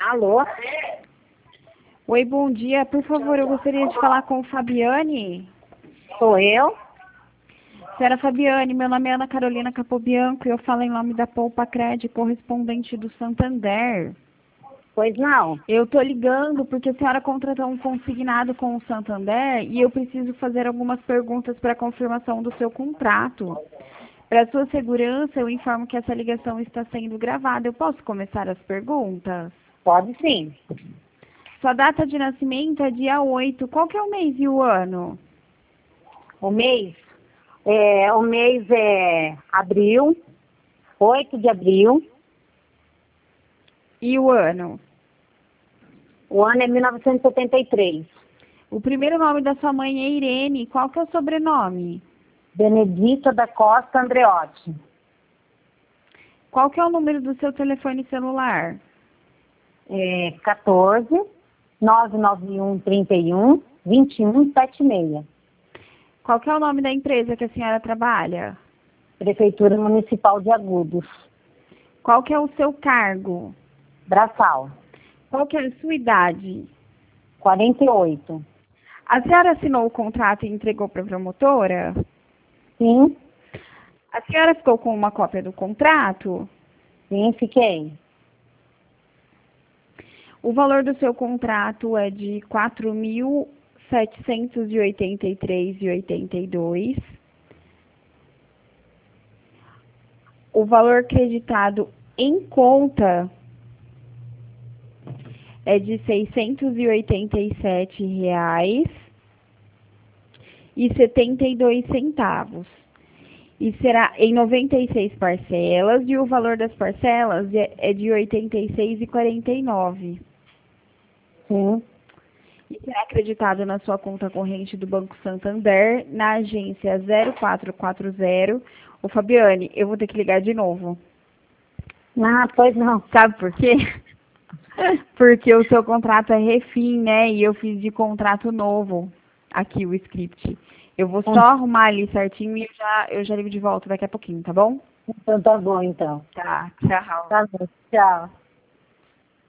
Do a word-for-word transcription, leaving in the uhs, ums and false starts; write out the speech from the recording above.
Alô? Oi, bom dia. Por favor, eu gostaria de falar com Fabiane. Sou eu? Senhora Fabiane, meu nome é Ana Carolina Capobianco e eu falo em nome da Poupa Cred, correspondente do Santander. Pois não. Eu estou ligando porque a senhora contratou um consignado com o Santander e eu preciso fazer algumas perguntas para confirmação do seu contrato. Para sua segurança, eu informo que essa ligação está sendo gravada. Eu posso começar as perguntas? Pode sim. Sua data de nascimento é dia oito. Qual que é o mês e o ano? O mês? É, o mês é abril, oito de abril. E o ano? O ano é mil novecentos e setenta e três. O primeiro nome da sua mãe é Irene. Qual que é o sobrenome? Benedita da Costa Andreotti. Qual que é o número do seu telefone celular? É quatorze, nove nove um, trinta e um, vinte e um, setenta e seis. Qual que é o nome da empresa que a senhora trabalha? Prefeitura Municipal de Agudos. Qual que é o seu cargo? Braçal. Qual que é a sua idade? quarenta e oito. A senhora assinou o contrato e entregou para a promotora? Sim, A senhora ficou com uma cópia do contrato? sim, fiquei. O valor do seu contrato é de quatro mil setecentos e oitenta e três reais e oitenta e dois centavos. O valor creditado em conta é de seiscentos e oitenta e sete reais e setenta e dois centavos. E será em noventa e seis parcelas e o valor das parcelas é de oitenta e seis reais e quarenta e nove centavos. Sim. E será acreditado na sua conta corrente do Banco Santander, na agência zero quatro quatro zero. Ô, Fabiane, eu vou ter que ligar de novo. Ah, pois não. Sabe por quê? Porque o seu contrato é refim, né? E eu fiz de contrato novo aqui o script. Eu vou só arrumar ali certinho e eu já, eu já ligo de volta daqui a pouquinho, tá bom? Então tá bom, então. Tá, tchau. Tá bom, tchau.